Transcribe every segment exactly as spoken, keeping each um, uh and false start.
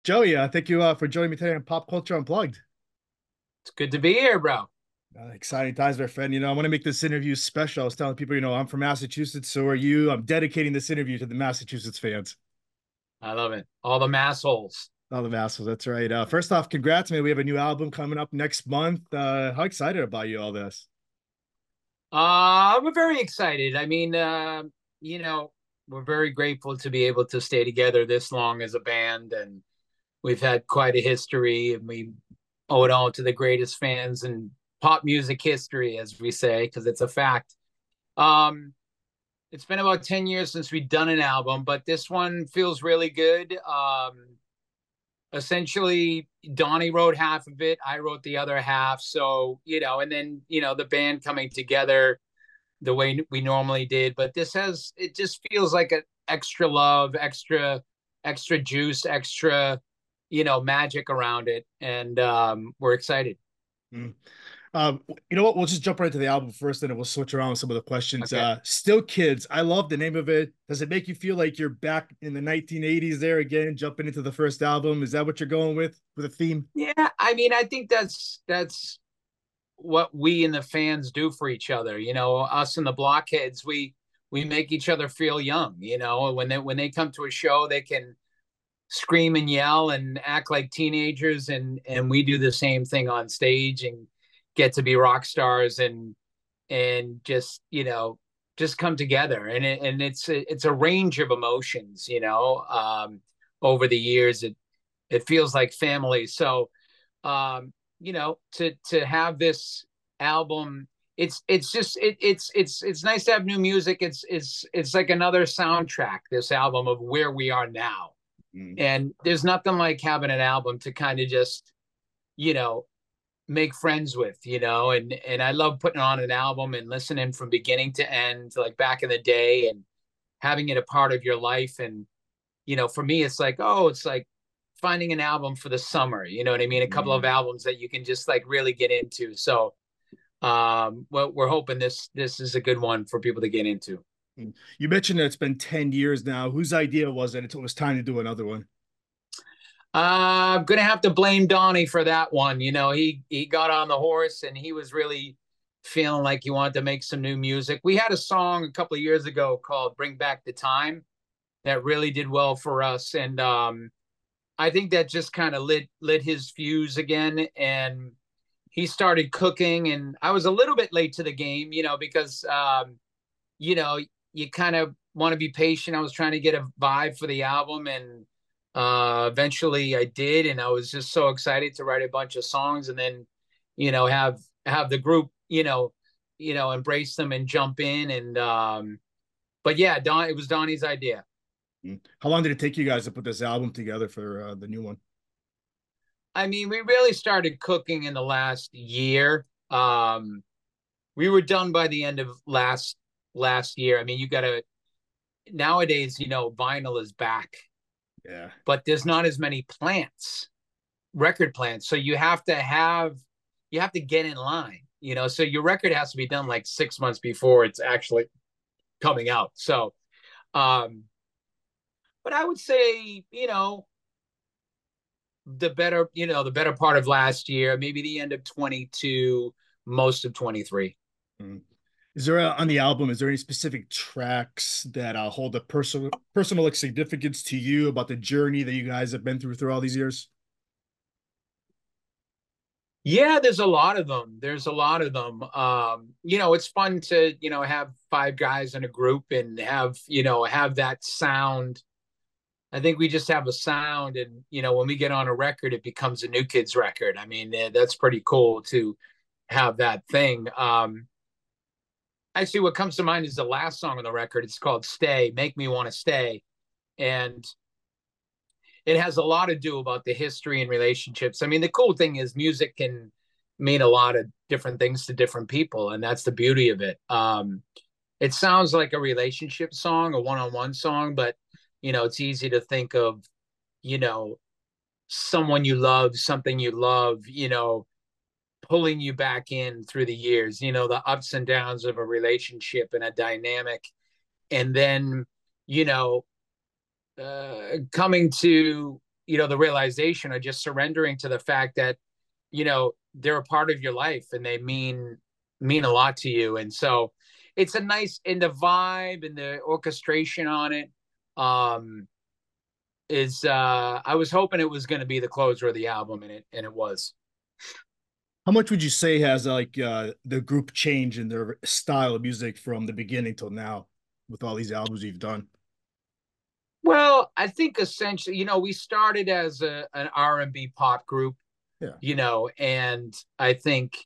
Joey, uh, thank you uh, for joining me today on Pop Culture Unplugged. It's good to be here, bro. Uh, exciting times, my friend. You know, I want to make this interview special. I was telling people, you know, I'm from Massachusetts, so are you. I'm dedicating this interview to the Massachusetts fans. I love it. All the mass holes. All the Massals, that's right. Uh, first off, congrats, man. We have a new album coming up next month. Uh, how excited about you all this? Uh, we're very excited. I mean, uh, you know, we're very grateful to be able to stay together this long as a band, and we've had quite a history, and we owe it all to the greatest fans in pop music history, as we say, because it's a fact. Um, it's been about ten years since we've done an album, but this one feels really good. Um, essentially Donnie wrote half of it, I wrote the other half. So, you know, and then, you know, the band coming together the way we normally did. But this has, it just feels like an extra love, extra, extra juice, extra, you know, magic around it. And um, we're excited. Mm. Um, you know what? We'll just jump right to the album first, and then we'll switch around with some of the questions. Okay. Uh, Still Kids. I love the name of it. Does it make you feel like you're back in the nineteen eighties there again, jumping into the first album? Is that what you're going with with a theme? Yeah. I mean, I think that's, that's, what we and the fans do for each other. You know, us and the blockheads, we we make each other feel young. You know, when they when they come to a show, they can scream and yell and act like teenagers, and and we do the same thing on stage and get to be rock stars and and just you know just come together. And it, and it's a, it's a range of emotions. You know, um, over the years, it it feels like family. So um, you know, to to have this album, it's it's just it, it's it's it's nice to have new music. It's it's it's like another soundtrack. This album of where we are now, Mm. and there's nothing like having an album to kind of just you know make friends with, you know. And and I love putting on an album and listening from beginning to end, like back in the day, and having it a part of your life. And you know, for me, it's like, oh, it's like finding an album for the summer. You know what I mean? A couple of Mm. albums that you can just like really get into. So, um, well, we're hoping this this is a good one for people to get into. Mm. You mentioned that it's been ten years now. Whose idea was it until it was time to do another one? Uh, I'm gonna have to blame Donnie for that one. You know, he he got on the horse and he was really feeling like he wanted to make some new music. We had a song a couple of years ago called "Bring Back the Time" that really did well for us, and um, I think that just kind of lit lit his fuse again, and he started cooking. And I was a little bit late to the game, you know, because um, you know you kind of want to be patient. I was trying to get a vibe for the album, and uh, eventually I did, and I was just so excited to write a bunch of songs, and then you know have have the group, you know, you know, embrace them and jump in. And um, but yeah, Don, it was Donnie's idea. Mm. How long did it take you guys to put this album together for uh, the new one? I mean, we really started cooking in the last year. Um, we were done by the end of last last year. I mean, you got to nowadays, you know, vinyl is back, Yeah. but there's not as many plants, record plants. So you have to have you have to get in line, you know. So your record has to be done like six months before it's actually coming out. So, um, but I would say, you know, the better, you know, the better part of last year, maybe the end of twenty-two, most of twenty-three. Mm. Is there a, on the album, is there any specific tracks that uh, hold a personal personal like, significance to you about the journey that you guys have been through through all these years? Yeah, there's a lot of them. There's a lot of them. Um, you know, it's fun to, you know, have five guys in a group and have, you know, have that sound. I think we just have a sound, and you know, when we get on a record, it becomes a New Kids record. I mean, eh, that's pretty cool to have that thing. Um, actually, what comes to mind is the last song on the record. It's called "Stay," "Make Me Want to Stay," and it has a lot to do about the history and relationships. I mean, the cool thing is music can mean a lot of different things to different people, and that's the beauty of it. Um, it sounds like a relationship song, a one-on-one song, but you know, it's easy to think of, you know, someone you love, something you love, you know, pulling you back in through the years, you know, the ups and downs of a relationship and a dynamic. And then, you know, uh, coming to you know, the realization of just surrendering to the fact that, you know, they're a part of your life and they mean mean a lot to you. And so it's a nice, and the vibe and the orchestration on it um is uh I was hoping it was going to be the closer of the album, and it and it was. How much would you say has like uh the group changed in their style of music from the beginning till now with all these albums you've done? Well, I think essentially, you know, we started as a an R and B pop group, Yeah. you know, and I think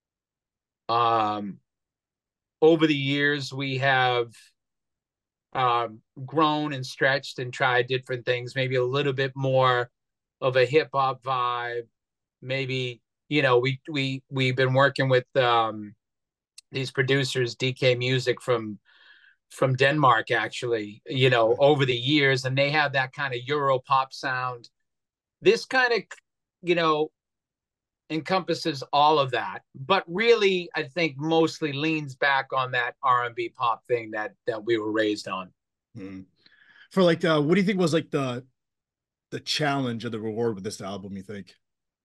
um over the years we have um grown and stretched and tried different things, maybe a little bit more of a hip hop vibe, maybe, you know, we we we've been working with um these producers, D K Music from from Denmark, actually, you know, over the years, and they have that kind of Euro pop sound. This kind of, you know, encompasses all of that, but really, I think mostly leans back on that R and B pop thing that that we were raised on. Hmm. For like, uh, what do you think was like the the challenge or the reward with this album? You think?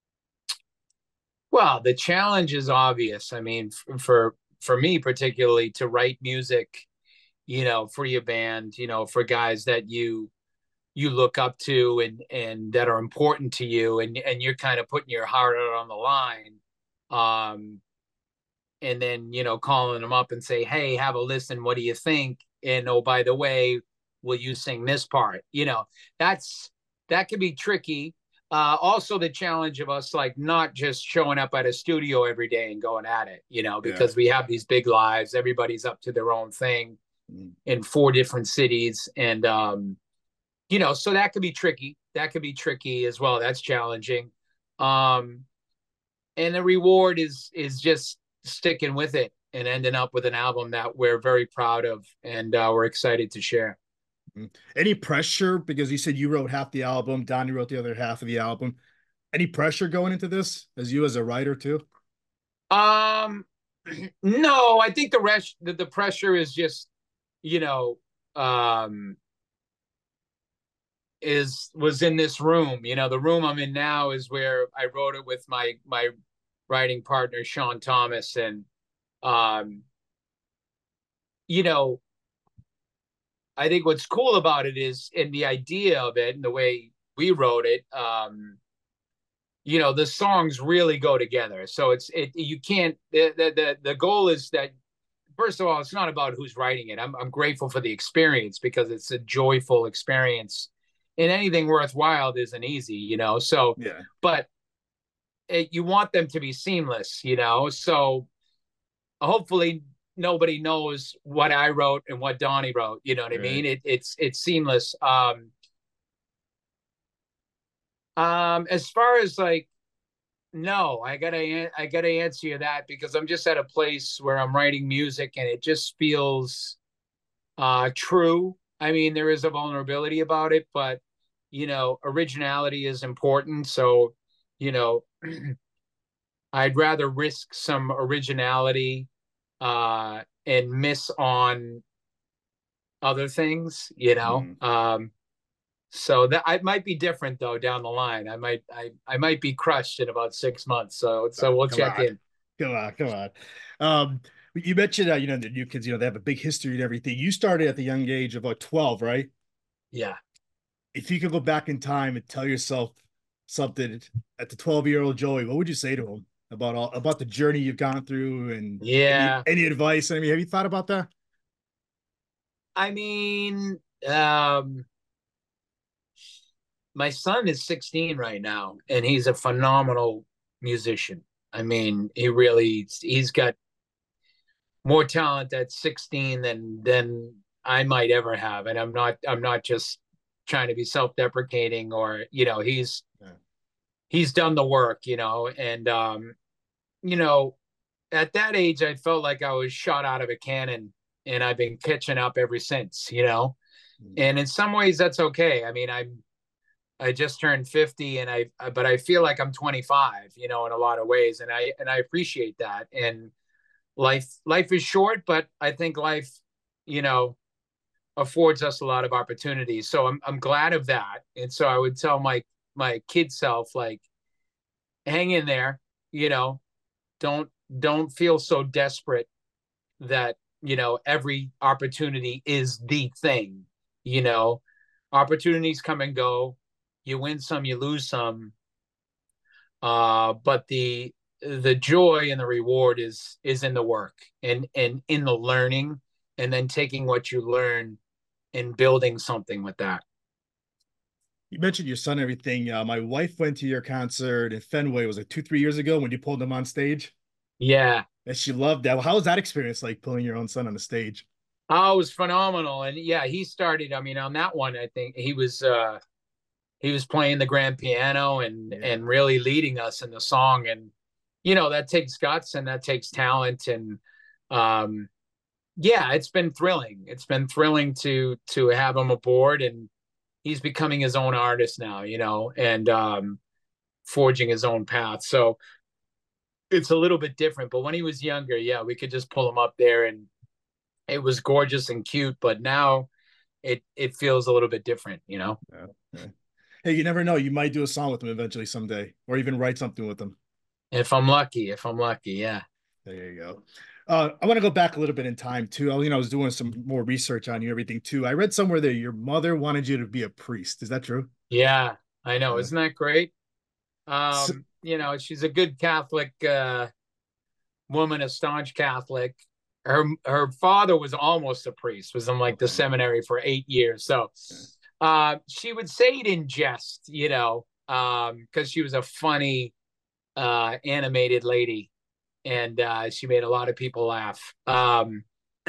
Well, the challenge is obvious. I mean, for for me particularly, to write music, you know, for your band, you know, for guys that you you look up to and and that are important to you, and and you're kind of putting your heart out on the line, um and then, you know, calling them up and say, hey, have a listen, what do you think, and oh, by the way, will you sing this part, you know, that's that can be tricky. Uh also, the challenge of us, like, not just showing up at a studio every day and going at it, you know, Yeah. because we have these big lives, everybody's up to their own thing Mm. in four different cities, and um you know, so that could be tricky. That could be tricky as well. That's challenging. Um, and the reward is is just sticking with it and ending up with an album that we're very proud of, and uh, we're excited to share. Mm. Any pressure because you said you wrote half the album, Donnie wrote the other half of the album. Any pressure going into this as you as a writer too? Um, no, I think the rest, the, the pressure is just, you know, um, is was in this room. You know, the room I'm in now is where I wrote it with my my writing partner Sean Thomas, and um, you know, I think what's cool about it is in the idea of it and the way we wrote it. Um, you know, the songs really go together. So it's it you can't the the the, the goal is that, first of all, it's not about who's writing it. I'm I'm grateful for the experience because it's a joyful experience. And anything worthwhile isn't easy, you know. So, Yeah. but it, you want them to be seamless, you know. So hopefully nobody knows what I wrote and what Donnie wrote. You know what I Right. mean? It, it's it's seamless. Um, um, as far as like, no, I gotta I gotta answer you that because I'm just at a place where I'm writing music and it just feels uh, true. I mean, there is a vulnerability about it, but you know, originality is important. So, you know, I'd rather risk some originality uh, and miss on other things, you know. Mm. Um, so that I might be different though down the line. I might I I might be crushed in about six months. So so Ah, we'll come check on. in. Come on, come on. Um, you mentioned uh, you know, the new kids, you know, they have a big history and everything. You started at the young age of about twelve, right? Yeah. If you could go back in time and tell yourself something at the twelve-year-old Joey, what would you say to him about all about the journey you've gone through and any Yeah. any advice? I mean, have you thought about that? I mean, um, my son is sixteen right now, and he's a phenomenal musician. I mean, he really he's got more talent at sixteen than than I might ever have. And I'm not I'm not just trying to be self-deprecating, or, you know, he's Yeah. he's done the work, you know, and um, you know, at that age I felt like I was shot out of a cannon, and I've been catching up ever since, you know. Mm. And in some ways that's okay. I mean, I'm I just turned fifty, and I but I feel like I'm twenty-five, you know, in a lot of ways, and I and I appreciate that. And life life is short, but I think life, you know, affords us a lot of opportunities. So I'm I'm glad of that. And so I would tell my my kid self, like, hang in there, you know, don't don't feel so desperate that, you know, every opportunity is the thing, you know. Opportunities come and go. You win some, you lose some. Uh, but the the joy and the reward is is in the work and and in the learning, and then taking what you learn and building something with that. You mentioned your son and everything. Uh, my wife went to your concert in Fenway. Was it two, three years ago when you pulled him on stage? Yeah. And she loved that. Well, how was that experience like pulling your own son on the stage? Oh, it was phenomenal. And yeah, he started, I mean, on that one, I think he was uh he was playing the grand piano and Yeah. and really leading us in the song. And you know, that takes guts and that takes talent. And um yeah, it's been thrilling. It's been thrilling to to have him aboard, and he's becoming his own artist now, you know, and um forging his own path. So it's a little bit different. But when he was younger, yeah, we could just pull him up there and it was gorgeous and cute. But now it it feels a little bit different, you know. Yeah. Yeah. Hey, you never know. You might do a song with him eventually someday, or even write something with him. If I'm lucky, if I'm lucky, yeah. There you go. Uh, I want to go back a little bit in time too. I, you know, I was doing some more research on you, everything too. I read somewhere that your mother wanted you to be a priest. Is that true? Yeah, I know. Uh, Isn't that great? so, Um, you know, she's a good Catholic uh woman, a staunch Catholic. Her her father was almost a priest, was in like the okay. seminary for eight years. So Yeah. uh she would say it in jest, you know, um, because she was a funny uh animated lady, and uh she made a lot of people laugh. Um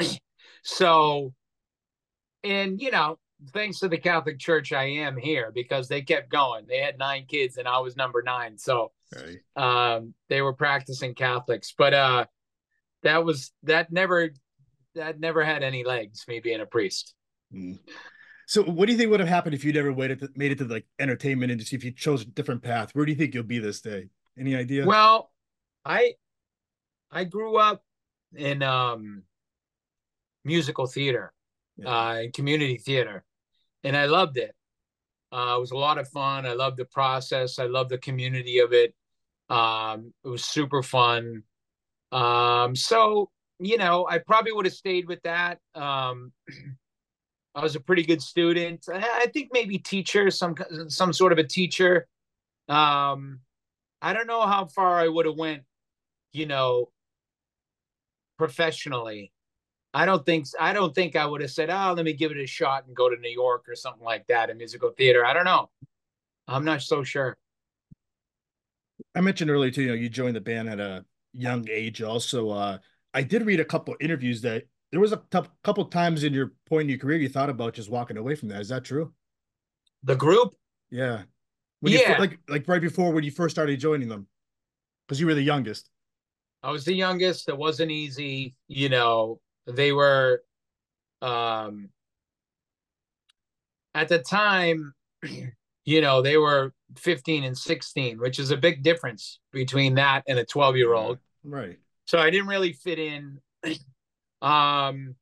so and you know, thanks to the Catholic Church, I am here because they kept going. They had nine kids and I was number nine. So Right. um they were practicing Catholics. But uh that was that never that never had any legs, me being a priest. Mm. So, what do you think would have happened if you'd ever waited to, made it to like entertainment industry? If you chose a different path, where do you think you'll be this day? Any idea? Well, I I grew up in um musical theater, Yeah. uh in community theater, and I loved it. Uh, it was a lot of fun. I loved the process. I loved the community of it. Um, it was super fun. Um, so, you know, I probably would have stayed with that. Um, I was a pretty good student. I, I think maybe teacher, some some sort of a teacher. Um, I don't know how far I would have went, you know, professionally. I don't think I don't think I would have said, "Oh, let me give it a shot and go to New York or something like that in musical theater." I don't know. I'm not so sure. I mentioned earlier too, you know, you joined the band at a young age. Also, uh, I did read a couple interviews that there was a t- couple times in your point in your career you thought about just walking away from that. Is that true? The group, Yeah. When you fir- yeah, like like right before when you first started joining them, because you were the youngest. I was the youngest. It wasn't easy. You know, they were um, at the time, you know, they were fifteen and sixteen, which is a big difference between that and a twelve year Yeah. old. Right. So I didn't really fit in. Um,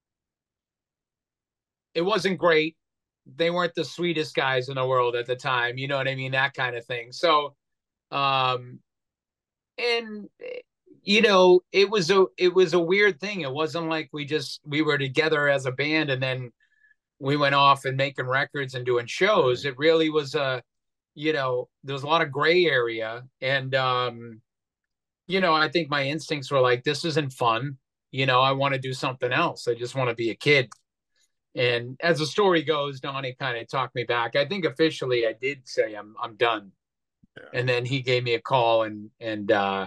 it wasn't great. They weren't the sweetest guys in the world at the time. You know what I mean? That kind of thing. So, um, and you know, it was a it was a weird thing. It wasn't like we just we were together as a band and then we went off and making records and doing shows. Right. It really was a, you know, there was a lot of gray area. And um, you know, I think my instincts were like, this isn't fun. You know, I want to do something else. I just want to be a kid. And as the story goes, Donnie kind of talked me back. I think officially I did say I'm I'm done. Yeah. And then he gave me a call and and uh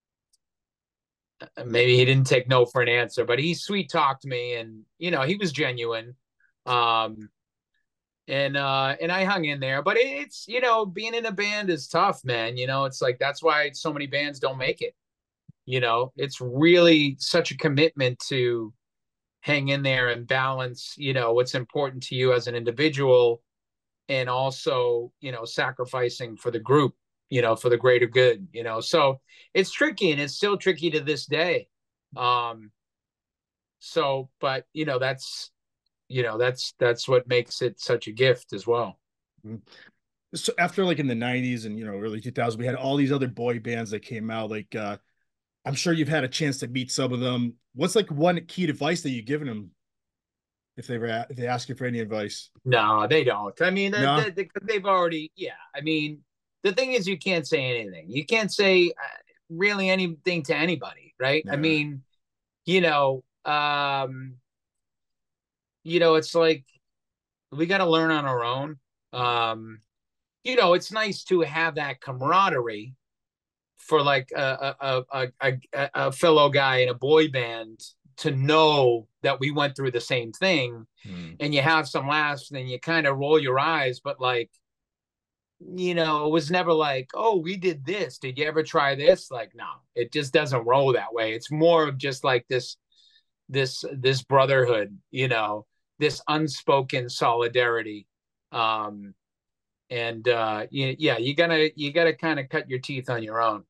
maybe he didn't take no for an answer, but he sweet talked me and you know, he was genuine. Um and uh and I hung in there. But it's, you know, being in a band is tough, man. You know, it's like that's why so many bands don't make it. You know, it's really such a commitment to hang in there and balance, you know, what's important to you as an individual and also, you know, sacrificing for the group, you know, for the greater good, you know. So it's tricky and it's still tricky to this day. Um, so, but you know, that's you know, that's that's what makes it such a gift as well. Mhm. so after like in the nineties and you know early two thousands, we had all these other boy bands that came out. Like uh, I'm sure you've had a chance to meet some of them. What's like one key advice that you've given them if they ever if they ask you for any advice? No, they don't. I mean, they, No, they, they've already, yeah. I mean, the thing is, you can't say anything. You can't say uh, really anything to anybody, right? I no. mean, you know, um, you know, it's like we got to learn on our own. Um, you know, it's nice to have that camaraderie for like a a, a, a, a fellow guy in a boy band to know that we went through the same thing, Hmm. and you have some laughs and then you kind of roll your eyes, but like, you know, it was never like, oh, we did this, did you ever try this? Like, no, it just doesn't roll that way. It's more of just like this this this brotherhood, you know, this unspoken solidarity. um and uh yeah, you gotta you gotta kind of cut your teeth on your own.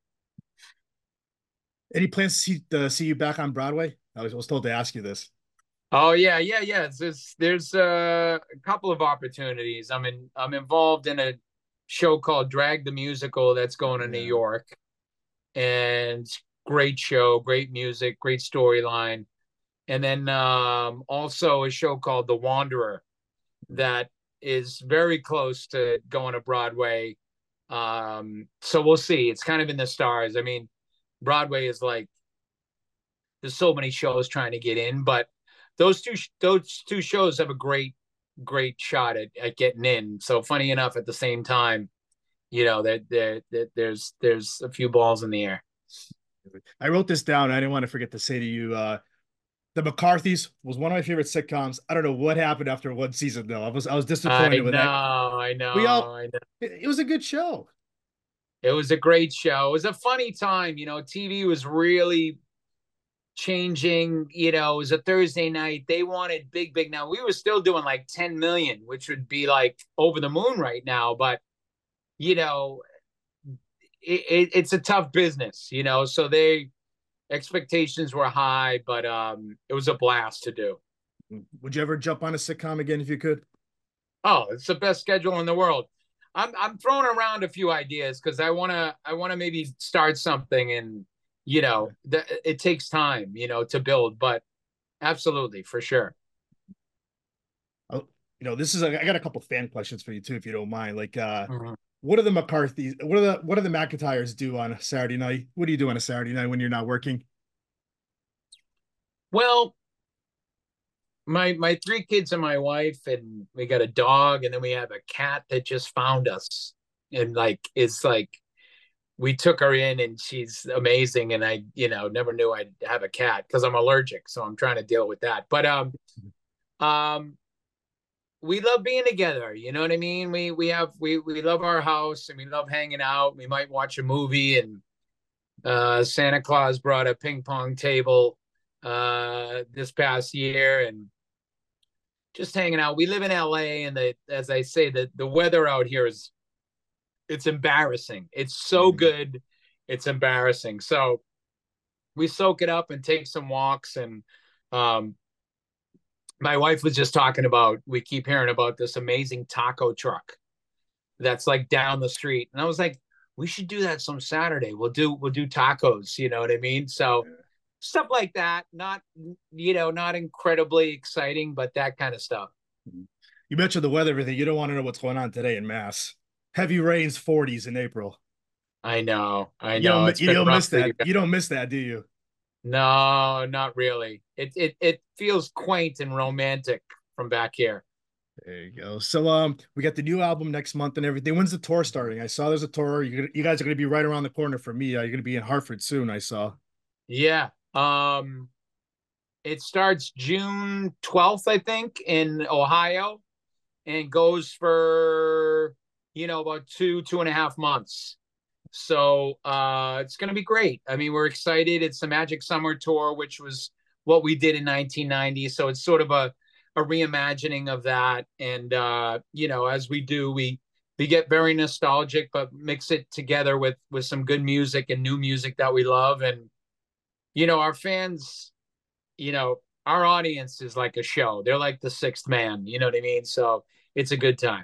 Any plans to see uh, see you back on Broadway? I was, was told to ask you this. Oh yeah, yeah, yeah. It's, it's, there's uh, a couple of opportunities. I'm in. I'm involved in a show called Drag the Musical that's going to New Yeah. York, and great show, great music, great storyline. And then um, also a show called The Wanderer that is very close to going to Broadway. Um, so we'll see. It's kind of in the stars. I mean, Broadway is like there's so many shows trying to get in, but those two those two shows have a great great shot at, at getting in. So funny enough, at the same time, you know, that there, there there's there's a few balls in the air. I wrote this down. I didn't want to forget to say to you, uh, The McCarthys was one of my favorite sitcoms. I don't know what happened after one season though. I was I was I disappointed with know, that. I We know, all I know. it, it was a good show. It was a great show. It was a funny time. You know, T V was really changing. You know, it was a Thursday night. They wanted big, big. Now we were still doing like ten million, which would be like over the moon right now. But you know, it, it, it's a tough business. You know, so they expectations were high, but um, it was a blast to do. Would you ever jump on a sitcom again if you could? Oh, it's the best schedule in the world. I'm I'm throwing around a few ideas because I wanna I wanna maybe start something, and you know th- it takes time, you know, to build, but absolutely for sure. Oh, you know, this is a, I got a couple fan questions for you too, if you don't mind. Like, uh, Mhm. what do the McCarthy's, what are the what do the McIntyres do on a Saturday night? What do you do on a Saturday night when you're not working? Well, my my three kids and my wife, and we got a dog, and then we have a cat that just found us, and like it's like we took her in, and she's amazing, and I you know never knew I'd have a cat because I'm allergic, so I'm trying to deal with that. But um um we love being together. You know what I mean? We we have we we love our house and we love hanging out. We might watch a movie, and uh, Santa Claus brought a ping pong table uh, this past year, and just hanging out. We live in L A, and the as I say, the the weather out here is it's embarrassing. It's so Mhm. good, it's embarrassing. So we soak it up and take some walks, and um, my wife was just talking about. We keep hearing about this amazing taco truck that's like down the street. And I was like, we should do that some Saturday. We'll do we'll do tacos, you know what I mean? So stuff like that. Not you know, not incredibly exciting, but that kind of stuff. You mentioned the weather, everything. You don't want to know what's going on today in Mass. Heavy rains, forties in April. I know, I You know. don't It's you been don't rough miss for you that. guys. You don't miss that, do you? No, not really. It it it feels quaint and romantic from back here. There you go. So um, we got the new album next month and everything. When's the tour starting? I saw there's a tour. You you guys are going to be right around the corner for me. Uh, you're going to be in Hartford soon. I saw. Yeah. Um it starts June twelfth, I think, in Ohio, and goes for you know about two two and a half months. So uh, it's going to be great. I mean, we're excited. It's the Magic Summer Tour, which was what we did in nineteen ninety. So it's sort of a a reimagining of that. And uh, you know, as we do, we we get very nostalgic, but mix it together with with some good music and new music that we love. And you know, our fans, you know, our audience is like a show. They're like the sixth man. You know what I mean? So it's a good time.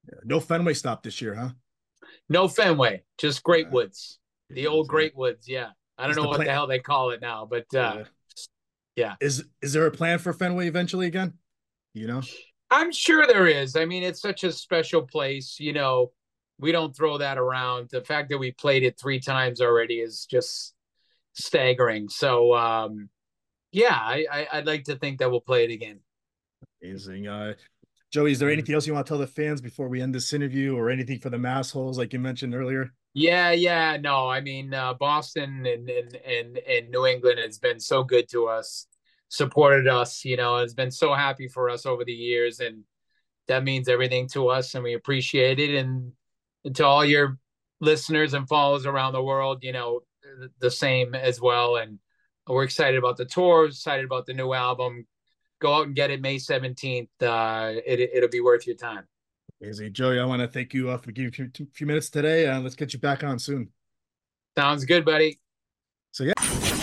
No Fenway stop this year, huh? No Fenway, just Great Uh, Woods, the old uh, Great Woods. Yeah, I don't is know the what plan? the hell they call it now, but uh, Uh, yeah, is is there a plan for Fenway eventually again? You know, I'm sure there is. I mean, it's such a special place. You know, we don't throw that around. The fact that we played it three times already is just staggering. So, um, yeah, I, I, I'd like to think that we'll play it again. amazing. Uh, Joey, is there Mhm. anything else you want to tell the fans before we end this interview, or anything for the mass holes like you mentioned earlier? Yeah, yeah, no, I mean, uh, Boston and, and and and New England has been so good to us, supported us, you know, has been so happy for us over the years, and that means everything to us, and we appreciate it. And, and to all your listeners and followers around the world, you know, the same as well. And we're excited about the tour, excited about the new album. Go out and get it May seventeenth. Uh, it, it'll be worth your time. Amazing, Joey. I want to thank you uh, for giving me a few, few minutes today, and let's get you back on soon. Sounds good, buddy. So yeah.